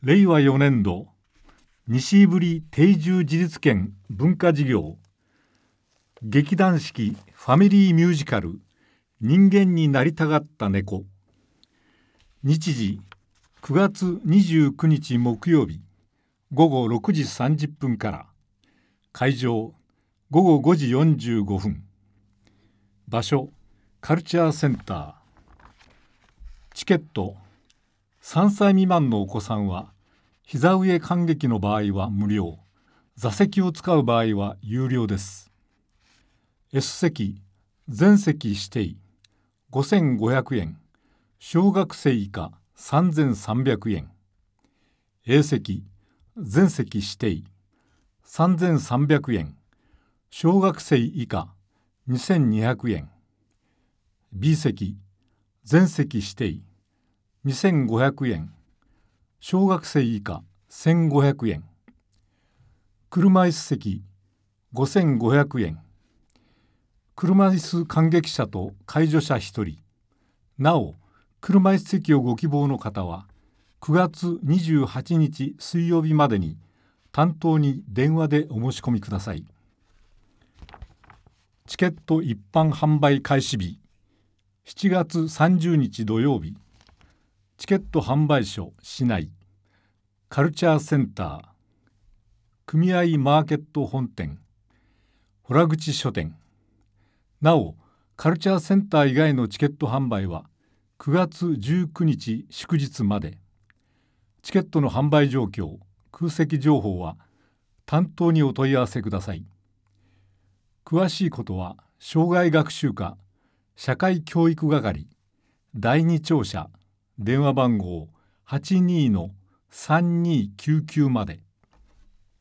令和4年度西振り定住自立県文化事業劇団四季ファミリーミュージカル人間になりたがった猫。日時9月29日木曜日午後6時30分から。会場午後5時45分。場所カルチャーセンター。チケット3歳未満のお子さんは膝上観劇の場合は無料、座席を使う場合は有料です。S 席全席指定5500円、小学生以下3300円。A 席全席指定3300円、小学生以下2200円。B 席全席指定2500円、小学生以下1500円。車椅子席5500円。車椅子観劇者と介助者1人。なお、車椅子席をご希望の方は9月28日水曜日までに担当に電話でお申し込みください。チケット一般販売開始日7月30日土曜日。チケット販売所市内カルチャーセンター、組合マーケット本店、洞口書店。なお、カルチャーセンター以外のチケット販売は9月19日祝日まで。チケットの販売状況、空席情報は担当にお問い合わせください。詳しいことは障害学習課社会教育係第2庁舎電話番号82-3299まで。